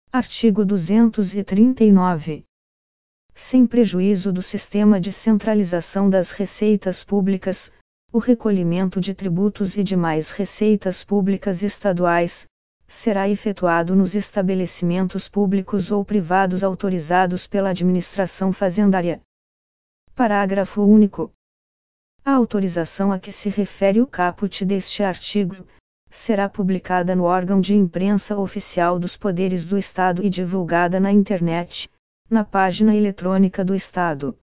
Artigo 239. Sem prejuízo do sistema de centralização das receitas públicas, o recolhimento de tributos e demais receitas públicas estaduais será efetuado nos estabelecimentos públicos ou privados autorizados pela administração fazendária. Parágrafo único. A autorização a que se refere o caput deste artigo será publicada no órgão de imprensa oficial dos poderes do Estado e divulgada na internet, na página eletrônica do Estado.